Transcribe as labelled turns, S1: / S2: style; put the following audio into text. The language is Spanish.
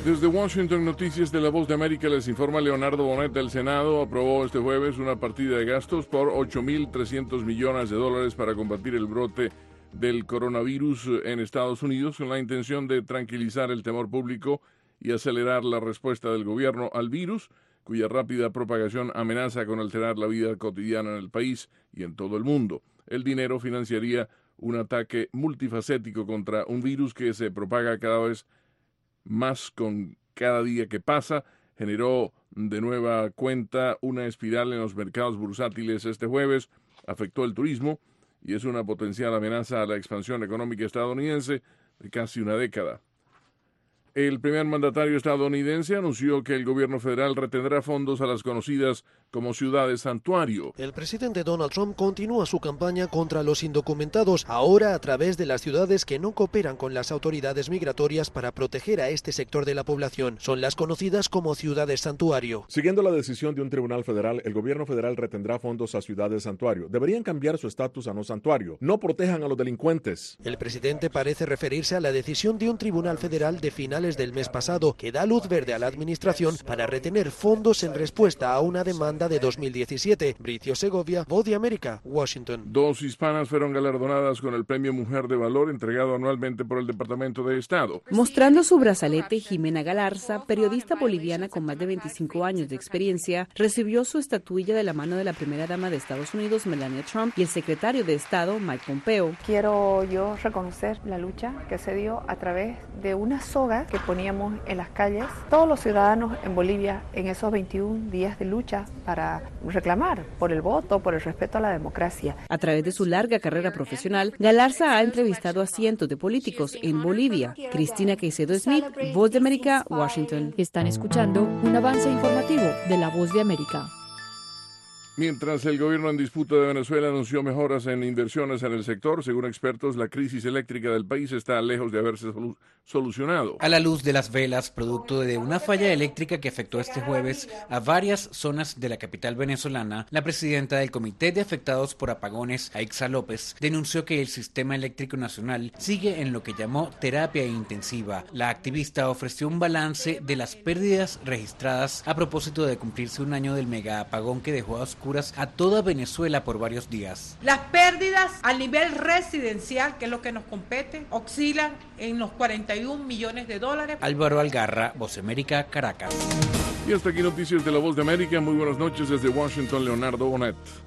S1: Desde Washington, Noticias de la Voz de América, les informa Leonardo Bonet. El Senado aprobó este jueves una partida de gastos por $8.300 millones para combatir el brote del coronavirus en Estados Unidos, con la intención de tranquilizar el temor público y acelerar la respuesta del gobierno al virus, cuya rápida propagación amenaza con alterar la vida cotidiana en el país y en todo el mundo. El dinero financiaría un ataque multifacético contra un virus que se propaga cada vez más con cada día que pasa. Generó de nueva cuenta una espiral en los mercados bursátiles este jueves, afectó el turismo y es una potencial amenaza a la expansión económica estadounidense de casi una década. El primer mandatario estadounidense anunció que el gobierno federal retendrá fondos a las conocidas como ciudades santuario.
S2: El presidente Donald Trump continúa su campaña contra los indocumentados, ahora a través de las ciudades que no cooperan con las autoridades migratorias para proteger a este sector de la población. Son las conocidas como ciudades santuario.
S3: Siguiendo la decisión de un tribunal federal, el gobierno federal retendrá fondos a ciudades santuario. Deberían cambiar su estatus a no santuario. No protejan a los delincuentes.
S2: El presidente parece referirse a la decisión de un tribunal federal de finales del mes pasado que da luz verde a la administración para retener fondos en respuesta a una demanda de 2017. Bricio Segovia, Voz de América, Washington.
S1: 2 hispanas fueron galardonadas con el Premio Mujer de Valor entregado anualmente por el Departamento de Estado.
S4: Mostrando su brazalete, Jimena Galarza, periodista boliviana con más de 25 años de experiencia, recibió su estatuilla de la mano de la primera dama de Estados Unidos, Melania Trump, y el secretario de Estado, Mike Pompeo.
S5: Quiero yo reconocer la lucha que se dio a través de una soga que poníamos en las calles todos los ciudadanos en Bolivia en esos 21 días de lucha para reclamar por el voto, por el respeto a la democracia.
S4: A través de su larga carrera profesional, Galarza ha entrevistado a cientos de políticos en Bolivia. Cristina Caicedo Smith, Voz de América, Washington.
S6: Están escuchando un avance informativo de la Voz de América.
S1: Mientras el gobierno en disputa de Venezuela anunció mejoras en inversiones en el sector, según expertos, la crisis eléctrica del país está lejos de haberse solucionado.
S7: A la luz de las velas, producto de una falla eléctrica que afectó este jueves a varias zonas de la capital venezolana, la presidenta del Comité de Afectados por Apagones, Aixa López, denunció que el sistema eléctrico nacional sigue en lo que llamó terapia intensiva. La activista ofreció un balance de las pérdidas registradas a propósito de cumplirse un año del mega apagón que dejó a oscuras a toda Venezuela por varios días.
S8: Las pérdidas a nivel residencial, que es lo que nos compete, oscilan en los $41 millones.
S7: Álvaro Algarra, Voz de América, Caracas.
S1: Y hasta aquí Noticias de la Voz de América. Muy buenas noches desde Washington, Leonardo Bonet.